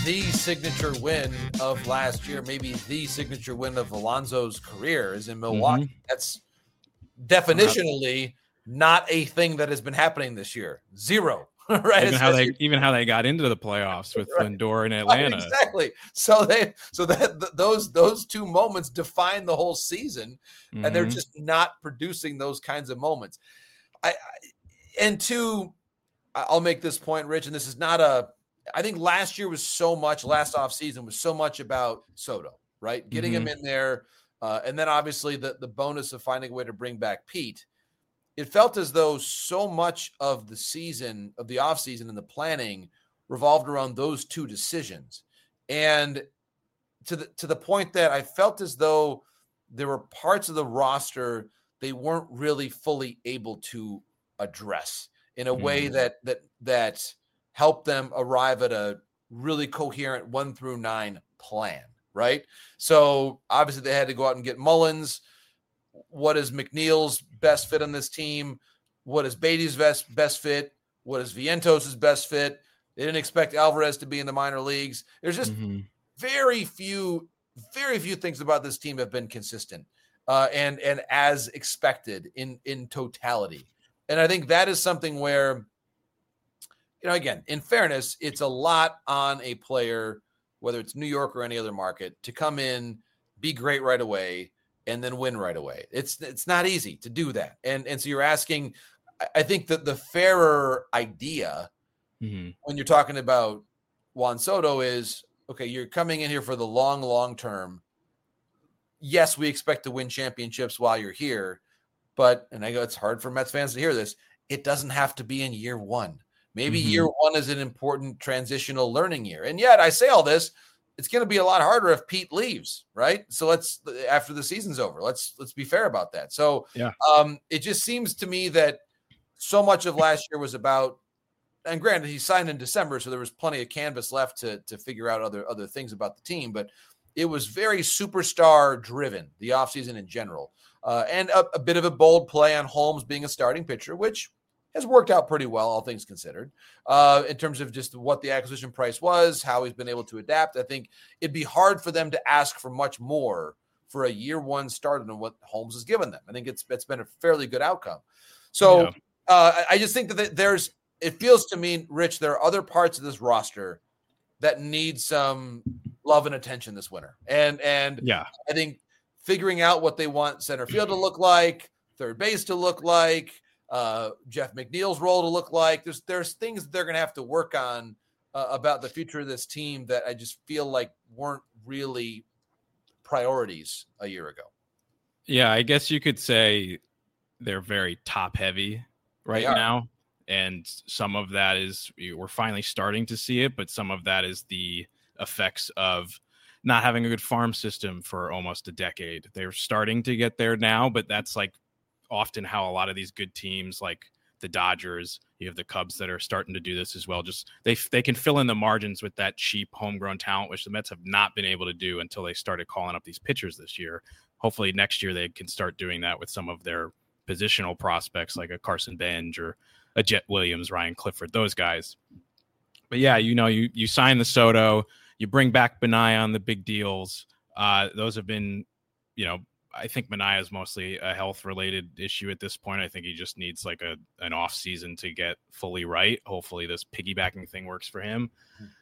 the signature win of last year, maybe the signature win of Alonso's career, is in Milwaukee. Mm-hmm. That's definitionally not a thing that has been happening this year. Zero. Right. Even how they got into the playoffs with right. Lindor in Atlanta. Exactly. So those two moments define the whole season, and they're just not producing those kinds of moments. I'll make this point, Rich, and this is not I think last offseason was so much about Soto, right? Getting him in there. And then obviously the bonus of finding a way to bring back Pete. It felt as though so much of the season, of the offseason and the planning revolved around those two decisions. And to the point that I felt as though there were parts of the roster they weren't really fully able to address in a way that helped them arrive at a really coherent 1 through 9 plan, right? So obviously they had to go out and get Mullins. What is McNeil's best fit on this team? What is Beatty's best fit? What is Vientos' best fit? They didn't expect Alvarez to be in the minor leagues. There's just very few things about this team have been consistent and as expected in totality. And I think that is something where, again, in fairness, it's a lot on a player, whether it's New York or any other market, to come in, be great right away, and then win right away. It's not easy to do that. And so you're asking, I think that the fairer idea when you're talking about Juan Soto is, okay, you're coming in here for the long term. Yes, we expect to win championships while you're here, but, and I go, it's hard for Mets fans to hear this, it doesn't have to be in year one. Maybe year one is an important transitional learning year. And yet I say all this, it's going to be a lot harder if Pete leaves, right? So after the season's over, let's be fair about that. So it just seems to me that so much of last year was about, and granted, he signed in December, so there was plenty of canvas left to figure out other things about the team, but it was very superstar driven, the offseason in general. And a bit of a bold play on Holmes being a starting pitcher, which has worked out pretty well, all things considered, in terms of just what the acquisition price was, how he's been able to adapt. I think it'd be hard for them to ask for much more for a year one start than what Holmes has given them. I think it's been a fairly good outcome. So I just think that it feels to me, Rich, there are other parts of this roster that need some love and attention this winter. And I think figuring out what they want center field to look like, third base to look like, Jeff McNeil's role to look like, there's things that they're going to have to work on about the future of this team that I just feel like weren't really priorities a year ago. Yeah, I guess you could say they're very top heavy right now. And some of that is, we're finally starting to see it, but some of that is the effects of not having a good farm system for almost a decade. They're starting to get there now, but that's like often how a lot of these good teams, like the Dodgers, you have the Cubs that are starting to do this as well. Just they can fill in the margins with that cheap homegrown talent, which the Mets have not been able to do until they started calling up these pitchers this year. Hopefully next year they can start doing that with some of their positional prospects like a Carson Bench or a Jet Williams, Ryan Clifford, those guys. But yeah, you sign the Soto, you bring back Benai on the big deals. Those have been, I think Manaea is mostly a health-related issue at this point. I think he just needs like an off season to get fully right. Hopefully this piggybacking thing works for him.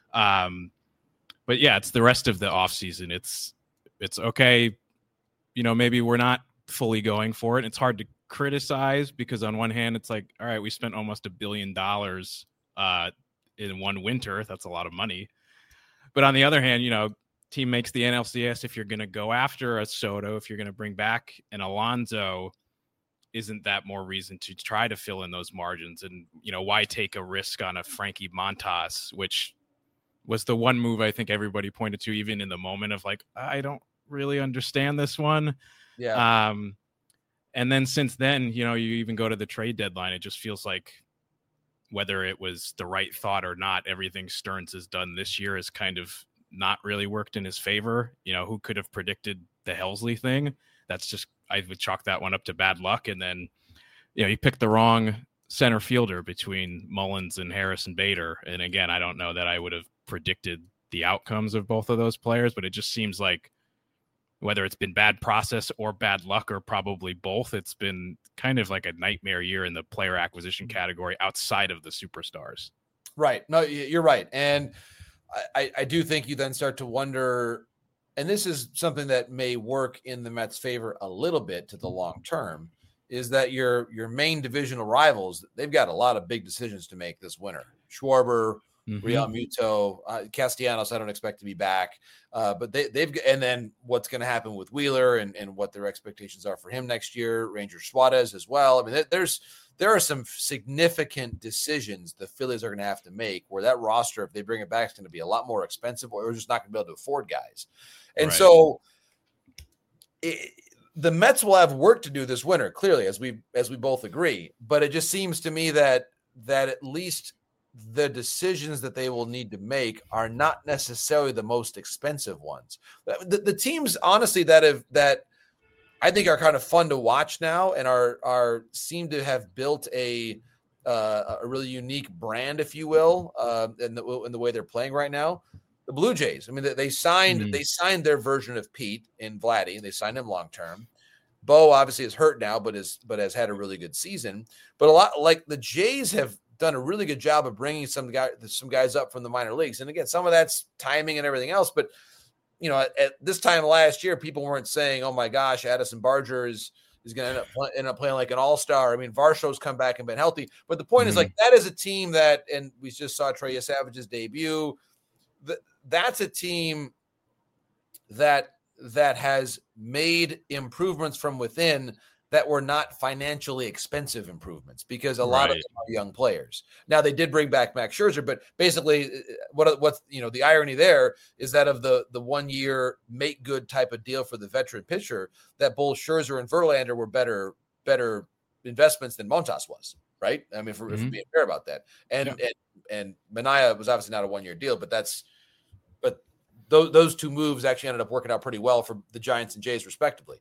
But yeah, it's the rest of the off season. It's okay. Maybe we're not fully going for it. It's hard to criticize because on one hand, it's like, all right, we spent almost $1 billion in one winter. That's a lot of money. But on the other hand, team makes the NLCS. If you're going to go after a Soto, if you're going to bring back an Alonso, isn't that more reason to try to fill in those margins? And, why take a risk on a Frankie Montas, which was the one move I think everybody pointed to, even in the moment of like, I don't really understand this one. Yeah. And then since then, you even go to the trade deadline, it just feels like whether it was the right thought or not, everything Stearns has done this year has kind of not really worked in his favor. Who could have predicted the Helsley thing? That's just, I would chalk that one up to bad luck. And then, he picked the wrong center fielder between Mullins and Harrison Bader. And again, I don't know that I would have predicted the outcomes of both of those players, but it just seems like whether it's been bad process or bad luck or probably both, it's been kind of like a nightmare year in the player acquisition category outside of the superstars. Right. No, you're right. And I do think you then start to wonder, and this is something that may work in the Mets' favor a little bit to the long term, is that your main divisional rivals, they've got a lot of big decisions to make this winter. Schwarber, Real Muto, Castellanos, I don't expect to be back. But they've and then what's going to happen with Wheeler and what their expectations are for him next year, Ranger Suarez as well. I mean, there are some significant decisions the Phillies are going to have to make where that roster, if they bring it back, is going to be a lot more expensive, or we're just not going to be able to afford guys. And so the Mets will have work to do this winter, clearly, as we both agree. But it just seems to me that at least the decisions that they will need to make are not necessarily the most expensive ones. The teams, honestly, that I think are kind of fun to watch now and are seem to have built a really unique brand, if you will, in the way they're playing right now. The Blue Jays. I mean, they signed their version of Pete in Vladdy. They signed him long term. Bo obviously is hurt now, but has had a really good season. But a lot like the Jays have done a really good job of bringing some guys up from the minor leagues. And again, some of that's timing and everything else. But at this time last year, people weren't saying, "Oh my gosh, Addison Barger is going to end up playing like an all-star." I mean, Varsho's come back and been healthy. But the point is, like, that is a team that, and we just saw Trey Savage's debut. That's a team that has made improvements from within that were not financially expensive improvements, because a lot of them are young players. Now, they did bring back Max Scherzer, but basically what's the irony there is that of the 1 year make good type of deal for the veteran pitcher, that both Scherzer and Verlander were better investments than Montas was, right? I mean, if we're being fair about that. And Manaea was obviously not a 1 year deal, but those two moves actually ended up working out pretty well for the Giants and Jays, respectively.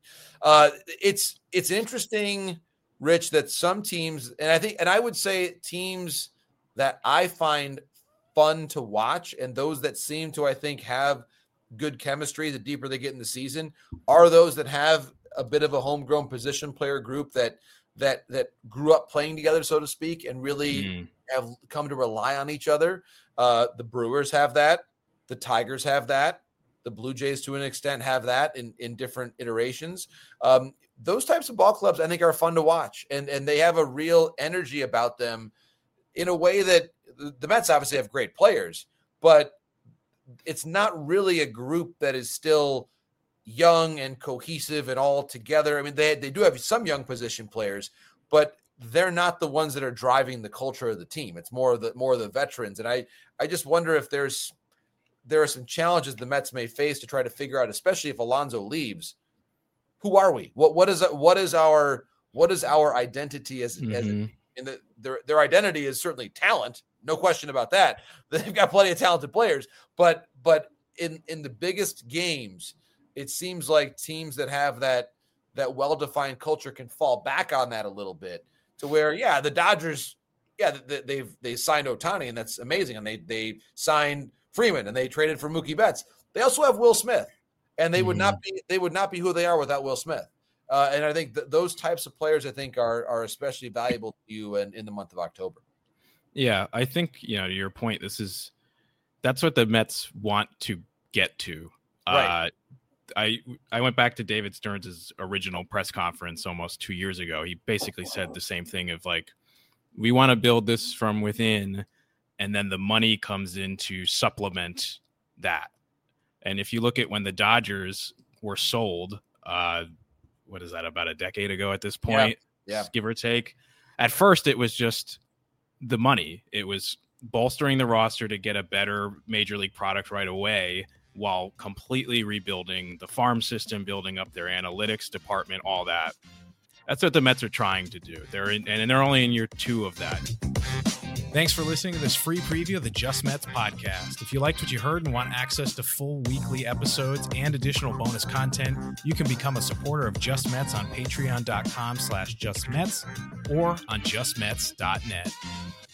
It's interesting, Rich, that some teams, and I would say teams that I find fun to watch, and those that seem to, I think, have good chemistry the deeper they get in the season, are those that have a bit of a homegrown position player group that grew up playing together, so to speak, and really have come to rely on each other. The Brewers have that. The Tigers have that. The Blue Jays, to an extent, have that in different iterations. Those types of ball clubs, I think, are fun to watch, and they have a real energy about them in a way that the Mets obviously have great players, but it's not really a group that is still young and cohesive and all together. I mean, they do have some young position players, but they're not the ones that are driving the culture of the team. It's more of the veterans, and I just wonder if there are some challenges the Mets may face to try to figure out, especially if Alonso leaves. Who are we? What is our identity as their identity is certainly talent, no question about that. They've got plenty of talented players, but in the biggest games, it seems like teams that have that well-defined culture can fall back on that a little bit, to where the Dodgers, they signed Ohtani, and that's amazing, and they signed Freeman, and they traded for Mookie Betts. They also have Will Smith, and they would not be who they are without Will Smith. And I think those types of players, I think, are especially valuable to you in the month of October. Yeah, I think, to your point, that's what the Mets want to get to. Right. I went back to David Stearns' original press conference almost 2 years ago. He basically said the same thing of, like, we want to build this from within, and then the money comes in to supplement that. And if you look at when the Dodgers were sold, what is that, about a decade ago at this point, give or take, at first it was just the money. It was bolstering the roster to get a better major league product right away, while completely rebuilding the farm system, building up their analytics department, all that. That's what the Mets are trying to do. They're only in year 2 of that. Thanks for listening to this free preview of the Just Mets podcast. If you liked what you heard and want access to full weekly episodes and additional bonus content, you can become a supporter of Just Mets on patreon.com/justmets or on justmets.net.